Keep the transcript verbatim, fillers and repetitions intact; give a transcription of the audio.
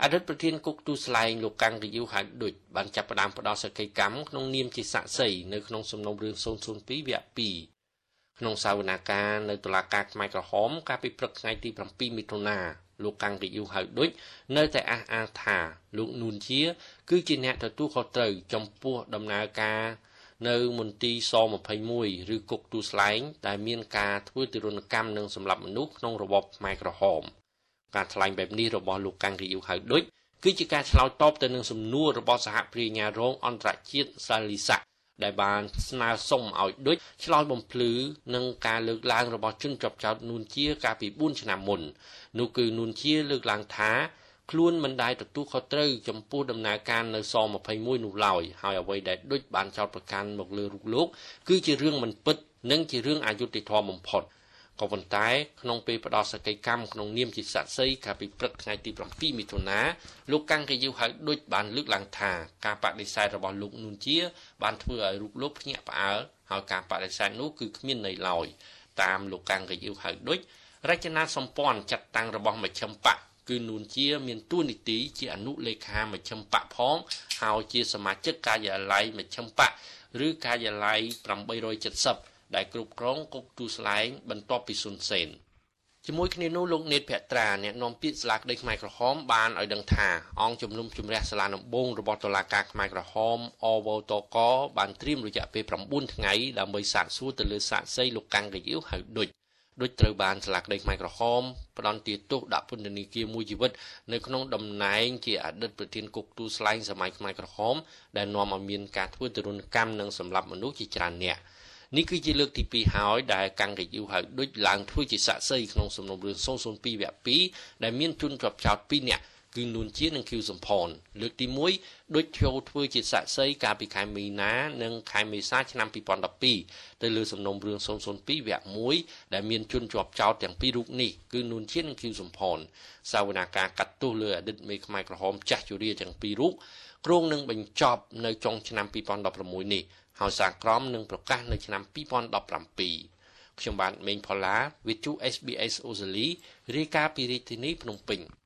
អតីតប្រធានគុកទូស្លែងលោកកាំងរាយូហៅដូចបានចាប់ផ្ដើមផ្ដោតសក្ខីកម្មក្នុងនាមជាសាក្សីនៅក្នុងសំណុំរឿងศูนย์ศูนย์ពីរវគ្គពីរក្នុងសវនាការនៅតុលាការខ្មែរក្រហមកាលពីព្រឹកថ្ងៃទីប្រាំពីរមិថុនាលោកកាំងរាយូហៅដូចនៅតែអះអាងថាលោកនួនជាគឺជាអ្នកទទួលខុសត្រូវចំពោះដំណើរការនៅមន្ទីរស-ยี่สิบเอ็ดឬគុកទូស្លែងដែលមានការធ្វើទរណកម្មនិងសម្លាប់មនុស្សក្នុងរបបខ្មែរក្រហមការថ្លែងបែបនេះរបស់លោកកាំងរាយូហៅដូចគឺជាការឆ្លើយតបទៅនឹងសំណួររបស់សហព្រាញ្ញារងអន្តរជាតិសាលីសាដែលបានស្នើសុំឲ្យដូចឆ្លើយបំភ្លឺនឹងការលើកឡើងរបស់ជនជាប់ចោទនួនជាកាលពីបួនឆ្នាំមុននោះគឺនួនជាលើកឡើងថាខ្លួនមិនដែលទទួលខុសត្រូវចំពោះដំណើរការនៅស-ยี่สิบเอ็ดនោះឡើយហើយអ្វីដែលដូចបានចោទប្រកាន់មកលើរូបលោកគឺជារឿងមិនពិតនិងជារឿងអយុត្តិធម៌បំផុតក៏ប៉ុន្តែក្នុងពេលផ្ដោតសក្ខីកម្មក្នុងនាមជាសាក្សីកាលពីព្រឹកថ្ងៃទីប្រាំពីរមិថុនាលោកកាំងរាយូហៅដូចបានលើកឡើងថាការបដិសេធរបស់លោកនួនជាបានធ្វើឲ្យរូបលោកភ្ញាក់ផ្អើលហើយការបដិសេធនោះគឺគ្មានន័យឡើយតាមលោកកាំងរាយូហៅដូចរចនាសម្ព័ន្ធចាត់តាំងរបស់មជ្ឈិមបក្សគឺនួនជាមានតួនាទីជាអនុលេខាមជ្ឈិមបក្សផងហើយជាសមាជិកការិយាល័យមជ្ឈិមបក្សឬការិយាល័យប្រាំបីរយเจ็ดสิบដែលគ្រប់គ្រងគុកទូស្លែងបន្ទាប់ពីស៊ុនសេនជាមួយគ្នានោះលោកនេតភក្ត្រាអ្នកនាំពាក្យសាលាក្តីខ្មែរក្រហមបានឲ្យដឹងថាអង្គជំនុំជម្រះសាលាដំបងរបស់តុលាការខ្មែរក្រហមអវតកបានត្រៀមរយៈពេលប្រាំបួនថ្ងៃដើម្បីសាកសួរទៅលើសាក្សីលោកកាំងរាយូហៅដូចដូចត្រូវបានសាលាក្តីខ្មែរក្រហមផ្ដន្ទាទោសដាក់ពន្ធនាគារមួយជីវិតនៅក្នុងតំណែងជាអតីតប្រធានគុកទូស្លែងសម័យខ្មែរក្រហមដែលនាំឲ្យមានការធ្វើទរណកម្មនិងសម្លាប់មនុស្សជាច្រើនអ្នកនេះគឺជាលើកទីពីរហើយដែលកាំងរាយូហៅដូចឡើងធ្វើជាសាក្សីក្នុងសំណុំរឿងศูนย์ศูนย์ពីរវគ្គពីរដែលមានជនជាប់ចោទពីរនាក់គឺនួនជានិងឃីវសំផនលើកទីមួយដូចចូលធ្វើជាសាក្សីកាលពីខែមីនានិងខែមេសាឆ្នាំពីរពាន់ដប់ពីរទៅលើសំណុំរឿងศูนย์ศูนย์ពីរវគ្គមួយដែលមានជនជាប់ចោទទាំងពីររូបនេះគឺនួនជានិងឃីវសំផនសាវនាការកាត់ទោសលើអតីតមេខ្មែរក្រហមចាស់ជរាទាំងពីររូបគ្រោងនឹងបញ្ចប់នៅចុងឆ្នាំពីរពាន់ដប់ប្រាំមួយនេះហើយសារក្រមនឹងប្រកាសនៅឆ្នាំពីរពាន់ដប់ប្រាំពីរខ្ញុំបាទមេងផល្លាវិទ្យុ เอส บี เอส អូស្ត្រាលីរាយការណ៍ពីរាជធានីភ្នំពេញ